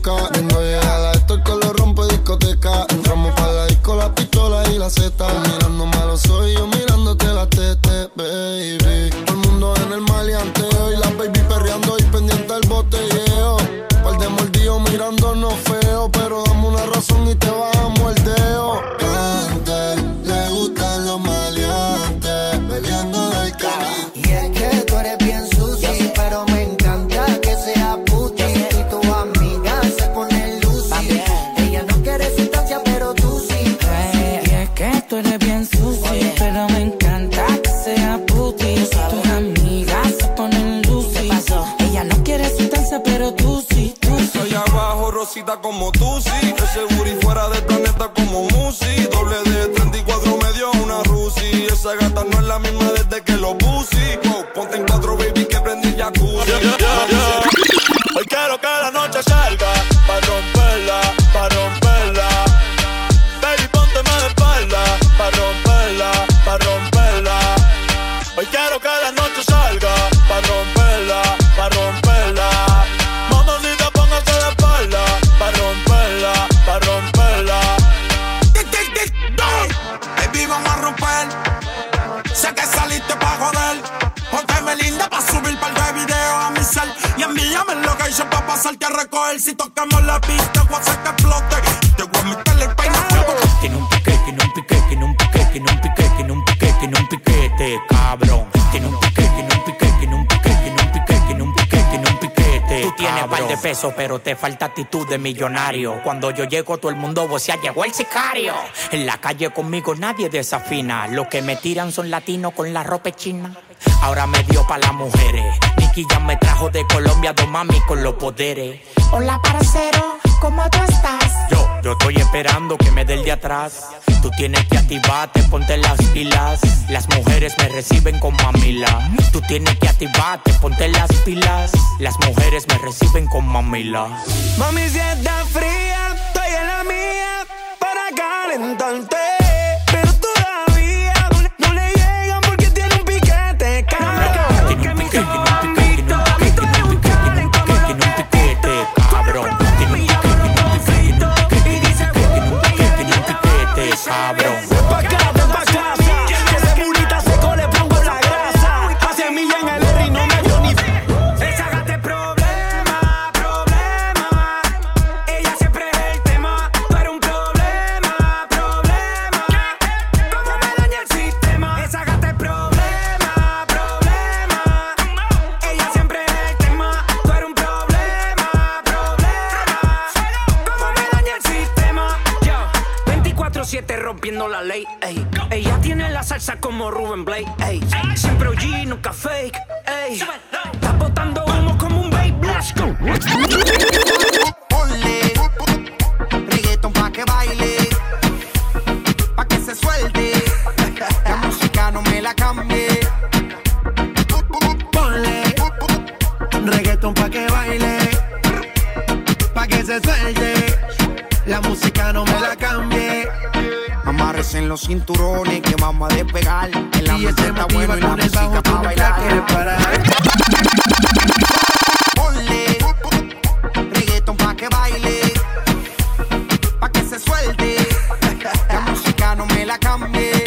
discoteca. Vengo llegada, esto el que lo rompe discoteca. Entramos pa' la disco, la pistola y la zeta. Mirándome a los ojos y yo mirándote la tete, baby. Todo el mundo en el maleanteo y la baby perreando y pendiente al botelleo. Par de mordidos mirándonos feo, pero dame una razón y te bajamos el dedo. Antes le gustan los maleantes, bebiendo del canal.
Y es que tú eres bien sushi, pero me encanta que sea puti. Y tu amiga se pone lucy. Ella no quiere sustancia, pero tú sí.
Y es que tú eres bien sushi, pero me encanta que sea puti. Y tus amigas se ponen lucy. Ella no quiere sustancia, pero tú sí, tú sí.
Soy abajo, rosita como tú, sí. Ese booty fuera del planeta como Musi. Doble de treinta y cuatro me dio una Rusi. Esa gata no es la misma desde que lo puse. Wow, ponte en cuatro, baby, que prendí el jacuzzi. Yeah, yeah, yeah, yeah.
Hoy quiero que la noche salga pa' romperla, pa' romperla. Baby, pónteme de espalda pa' romperla, pa' romperla. Hoy quiero que la noche salga pa' romperla, pa' romperla. Mamacita, póngase de espalda pa' romperla, pa' romperla.
Baby, vamos a romper. Sé que saliste pa' joder. Pónteme linda pa' subir par de videos a mi cel. Y envíame el location pa' pasarte a recoger. Si tocamos la pista, voy a hacer que explote. Te voy a meterle el peine a fuego.
Tiene un pique, tiene un pique, tiene un pique, tiene un pique, tiene un pique, tiene un piquete, cabrón. Tiene un pique, tiene un pique, tiene un pique, tiene un pique, tiene un pique, tiene un piquete. Tú tienes par de pesos, pero te falta actitud de millonario. Cuando yo llego, todo el mundo vocea, llegó el sicario. En la calle conmigo nadie desafina. Los que me tiran son latinos con la ropa china. Ahora me dio pa' las mujeres. Nicky ya me trajo de Colombia, dos mami con los poderes.
Hola, parcero, ¿cómo tú estás?
Yo, yo estoy esperando que me dé el de atrás. Tú tienes que activarte, ponte las pilas. Las mujeres me reciben con mamila. Tú tienes que activarte, ponte las pilas. Las mujeres me reciben con mamila.
Mami, si está fría, estoy en la mía para calentarte. Pero todavía no le llegan porque tiene un piquete, cabrón.
Tiene un piquete, tiene un piquete, tiene un piquete, tiene un piquete, tiene un piquete, tiene un piquete, cabrón. Tiene un piquete, tiene un piquete, tiene un piquete, tiene un piquete, tiene un piquete, cabrón.
Ven pa' acá, ven pa' casa, que ese burita seco le pongo la grasa. Hace mil en el R y no me dio ni... Esa gata es problema, problema. Ella siempre es el tema, pero un problema, problema. ¿Cómo me daña el sistema? Esa gata es problema, problema. Ella siempre es el tema, pero un problema, problema. ¿Cómo me daña el sistema? Yo, veinticuatro siete rompiendo la ley, ey. Ella tiene la salsa como Ruben Blake, ey. Siempre O G, nunca fake, ey. Está botando humo como un babe, let's go.
Ponle reggaeton pa' que baile, pa' que se suelte. La música no me la cambie.
Ponle reggaeton pa' que baile, pa' que se suelte. La música no me la cambie.
Amarres en los cinturones que vamos a despegar. El ambiente está bueno y la música pa' bailar. Ponle reggaeton pa' que baile, pa' que se suelte. La música no me la cambie.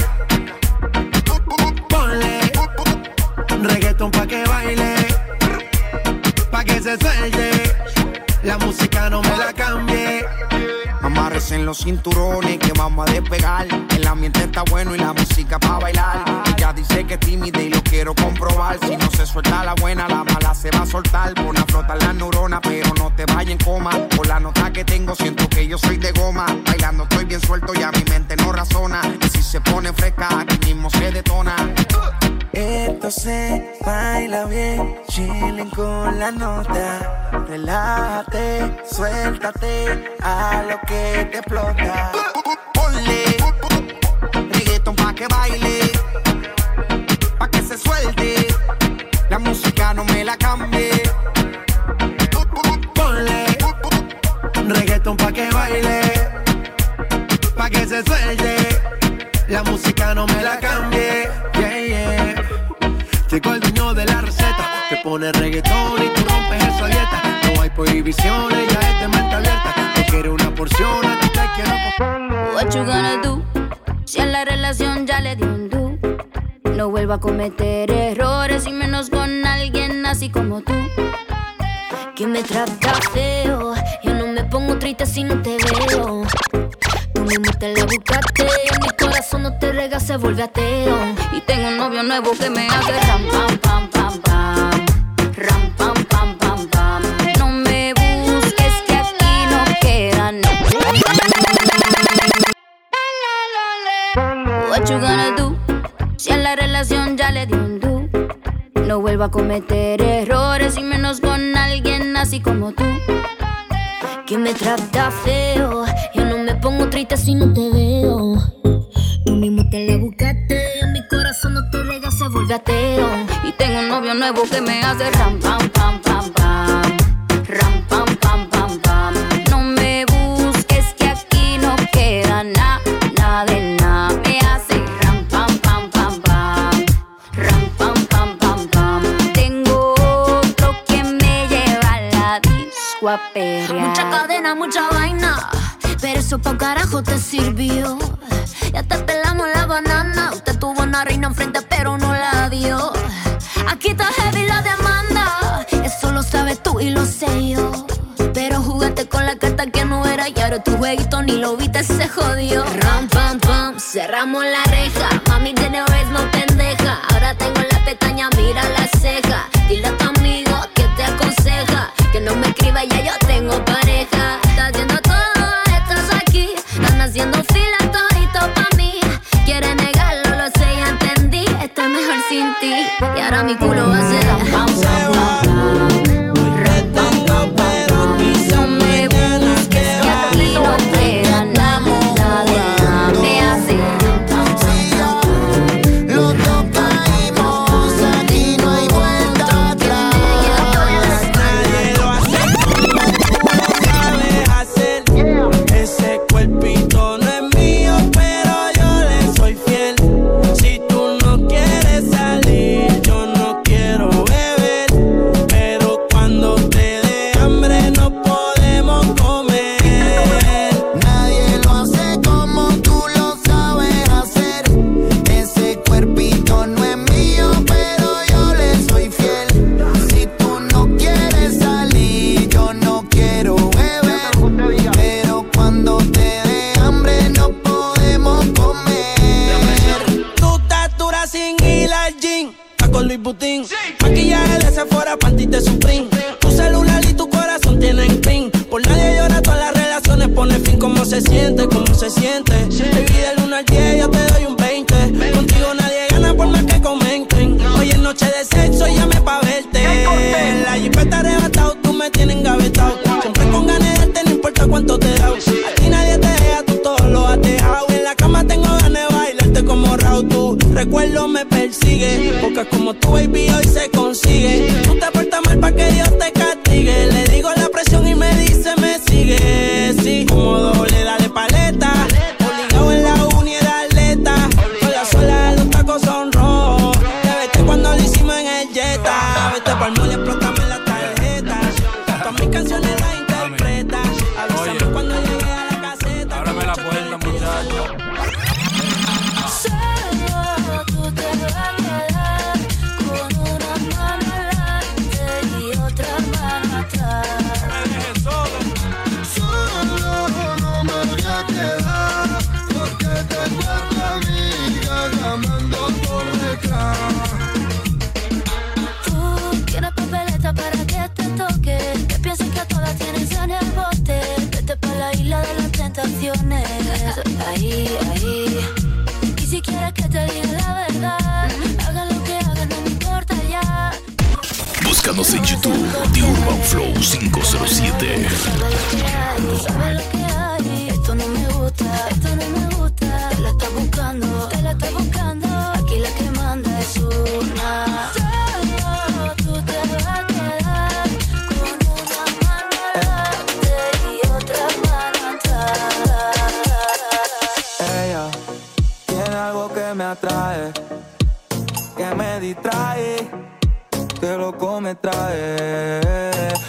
Ponle reggaeton pa' que baile, pa' que se suelte. La música no me la cambie.
Amarres en los cinturones que vamos a despegar. El ambiente está bueno y la música pa' bailar. Ella dice que es tímida y lo quiero comprobar. Si no se suelta la buena, la mala se va a soltar. Pon a flotar las neuronas, pero no te vayas en coma. Por la nota que tengo, siento que yo soy de goma. Bailando estoy bien suelto, ya mi mente no razona. Y si se pone fresca, aquí mismo se detona.
Esto se baila bien, chilling con la nota. Relájate, suéltate a lo que te explota.
Ponle reggaeton pa' que baile, pa' que se suelte. La música no me la cambie.
Ponle reggaeton pa' que baile, pa' que se suelte. La música no me la cambie. Yeah, yeah. Llegó el dueño de la receta. Te pone reggaetón y tú rompes esa dieta. No hay
prohibiciones, ya es de mente abierta. No quiero una porción, a ti te quiero por...
What you gonna do? Si a la relación ya le dio un do. No vuelva a cometer errores y menos con alguien así como tú, que me trata feo. Yo no me pongo triste si no te veo. Tú mismo te la buscaste, mi corazón no te rega, se vuelve ateo. Y tengo un novio nuevo que me hace ram, pam, pam, pam, pam. Ram, pam, pam, pam, pam. No me busques que aquí no queda nada. What you gonna do? Si a la relación ya le dio un do. No vuelva a cometer errores y menos con alguien así como tú, que me trata feo. Yo no me pongo triste si no te veo. Tú mismo te la buscaste, en mi corazón no te rega, se vuelve ateo. Y tengo un novio nuevo que me hace ram, pam, pam, pam, pam. Ram, pam, pam, pam, pam. No me busques que aquí no queda nada, nada de nada. Me hace ram, pam, pam, pam, pam. Ram, pam, pam, pam, pam. Tengo otro que me lleva a la disco a perrear.
Mucha cadena, mucha vaina, pero eso pa' carajo te sirvió. Ya te pelamos la banana. Usted tuvo una reina enfrente pero no la dio. Aquí está heavy la demanda. Eso lo sabes tú y lo sé yo. Pero jugaste con la carta que no era y ahora tu jueguito ni lo viste, se jodió. Ram, pam, pam, cerramos la reja. Mami de no es no pendeja. Ahora tengo la pestaña, mira la ceja. Dile a tu amigo que te aconseja que no me escriba, ya yo tengo pareja. Estás haciendo todo, estás aquí. Están haciendo fila todito pa' mí. Quiere negarlo, lo sé, ya entendí. Estoy mejor sin ti. Y ahora mi culo va a ser ram, pam, pam, pam.
Maquillaje de Sephora, panty de Supreme. Tu celular y tu corazón tienen pin. Por nadie llora, todas las relaciones pone fin. ¿Cómo se siente? ¿Cómo se siente? Baby, del uno al diez yo te doy un veinte. Contigo nadie gana por más que comenten. Hoy es noche de sexo, llame pa' verte. La jipeta arrebatado, tú me tienes engavetado. Siempre con ganas de darte, no importa cuánto te da. A ti nadie te deja, tú todo lo has dejado. En la cama tengo ganas de bailarte como Raúl. Tu recuerdo me persigue, porque como tu baby hoy se consigue. Tú te portas mal pa' que Dios te castigue. Le digo la presión y me dice me sigue. Sí, como doble, dale paleta. Obligado en la uni era atleta. Sola sola, los tacos son rojos. Te vete cuando lo hicimos en el Jetta. Vete pa'l mall y explótame la tarjeta. Todas mis canciones las interpreta. Avísame cuando llegue a la caseta.
Ábrame la puerta, muchacho.
Ahí, ahí. Y si quieres que te diga la verdad, haga lo que haga, no me importa ya.
Búscanos en YouTube, The Urban Flow cinco cero siete.
Sabes lo que hay, esto no me gusta, esto no me gusta. Te la estás buscando, te la estás buscando. Aquí la que manda es una. Solo tú te vas a quedar con una mano adelante y otra mano atrás.
Ella tiene algo que me atrae, que me distrae, que loco me trae. La trato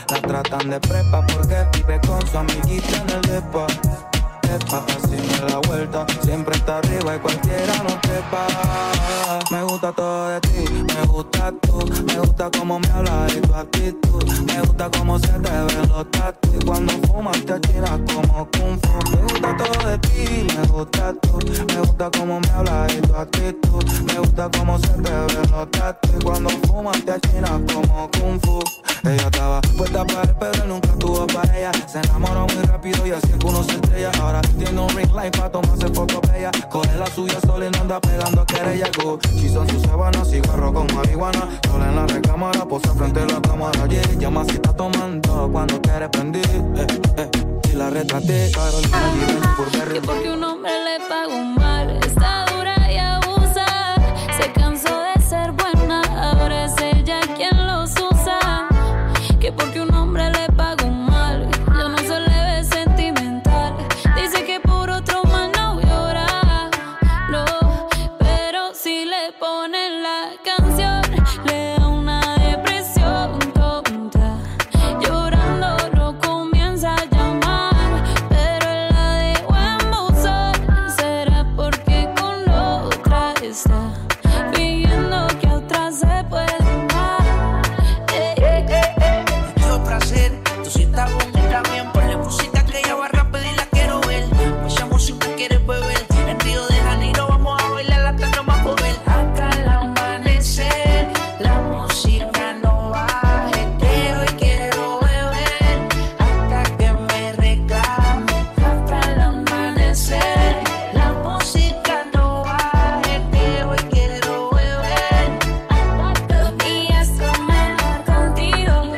tan de prepa porque vive con su amiguita en el depa. Epa, así me da vuelta, siempre está arriba y cualquiera no trepa. Me gusta todo de ti, me gusta tú, me gusta cómo me hablas y tu actitud, me gusta cómo se te ven los tatus y cuando fumas te achinas como kung fu. Me gusta todo de ti, me gusta tú, me gusta cómo me hablas y tu actitud, me gusta cómo se te ven los tatus y cuando fumas te achinas como kung fu. Ella estaba puesta para él, pero él nunca estuvo para ella. Se enamoró muy rápido y así es que uno se estrella. Ahora tiene un ring light pa' tomarse fotos bella. Coge la suya sola y no anda pegando a querella. Gucci son sus sábanas, cigarro con marihuana. Sola en la recámara, posa frente a la cámara. Yeah, llama si está tomando cuando quiere prender. Eh, eh, y la retraté, Carolina G. por Berry.
Que porque un hombre le pagó mal, está dura y abusa. Se cansó de ser buena, ahora es ella quien los usa. Que porque un hombre le pagó mal, yo no se le ve sentimental. Dice que por otro mal no llora, no, pero si le ponen la canción, le da una depresión tonta. Llorando no comienza a llamar, pero él la dejó en buzón. Será porque con otra está fingiendo que a otra se puede amar. Ey, ey, ey, ey.
Placer, tú sí estás bonita bien. Ponle música que ella va rápido y la quiero ver. Mucha música quieres beber. En Río de Janeiro vamos a bailar hasta no más poder. Hasta el amanecer, la música no baje. Que hoy quiero beber hasta que me reclame. Hasta el amanecer, la música no baje. Que hoy quiero beber hasta que los días son mejor contigo.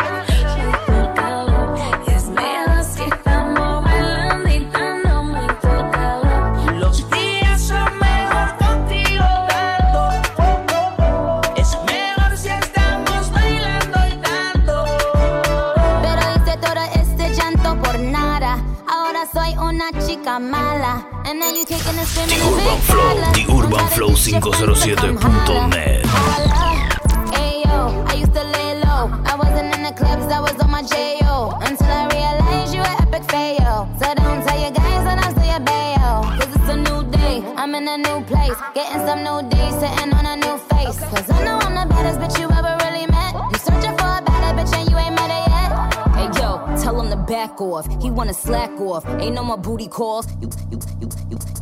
Es mejor si estamos bailando y dando muy tocado. Los días son mejor contigo dando. Es mejor si estamos bailando y dando.
Pero hice todo este llanto por nada. Ahora soy una chica mala. And now you taking this
The Urban Flow, The Urban Flow cinco cero siete punto net.
Hey yo, I used to lay low. I wasn't in the clubs, I was on my J O. Until I realized you were epic fail. So don't tell your guys that I'm still your bayo. Cause it's a new day, I'm in a new place. Getting some new days, sitting on a new face. Cause I know I'm the baddest bitch you ever really met. You searching for a better bitch and you ain't met her yet. Hey yo, tell him to back off. He wanna slack off. Ain't no more booty calls. You, you, you, you,